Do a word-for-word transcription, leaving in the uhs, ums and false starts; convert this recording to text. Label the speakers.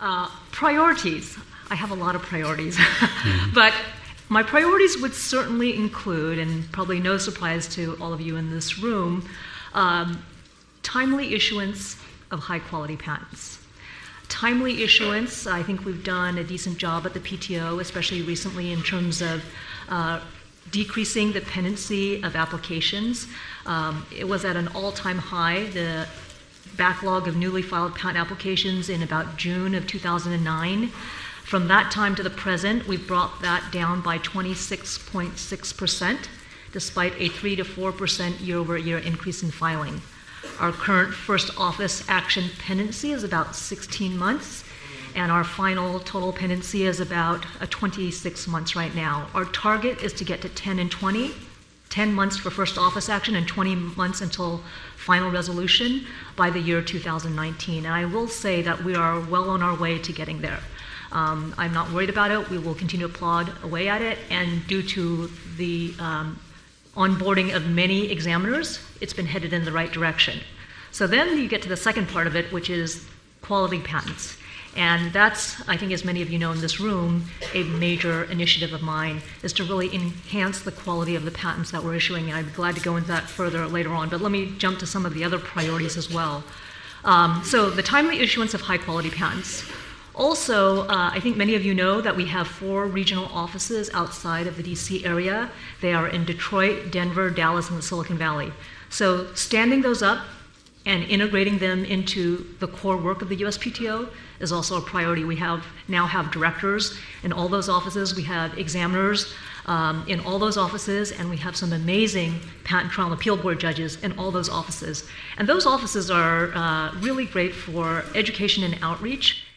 Speaker 1: Uh, priorities. I have a lot of priorities, mm-hmm. but my priorities would certainly include, and probably no surprise to all of you in this room, um, timely issuance of high-quality patents. Timely issuance, I think we've done a decent job at the P T O, especially recently in terms of uh, decreasing the pendency of applications. Um, it was at an all-time high, the backlog of newly filed patent applications in about June of two thousand nine. From that time to the present, we've brought that down by twenty-six point six percent, despite a three to four percent year-over-year increase in filing. Our current first office action pendency is about sixteen months, and our final total pendency is about uh, twenty-six months right now. Our target is to get to ten and twenty, ten months for first office action and twenty months until final resolution by the year two thousand nineteen. And I will say that we are well on our way to getting there. Um, I'm not worried about it. We will continue to plod away at it, and due to the um, onboarding of many examiners, it's been headed in the right direction. So then you get to the second part of it, which is quality patents. And that's, I think as many of you know in this room, a major initiative of mine, is to really enhance the quality of the patents that we're issuing, and I'm glad to go into that further later on. But let me jump to some of the other priorities as well. Um, so the timely issuance of high-quality patents. Also, uh, I think many of you know that we have four regional offices outside of the D C area. They are in Detroit, Denver, Dallas, and the Silicon Valley. So standing those up and integrating them into the core work of the U S P T O is also a priority. We have now have directors in all those offices. We have examiners um, in all those offices, and we have some amazing patent trial and appeal board judges in all those offices. And those offices are uh, really great for education and outreach.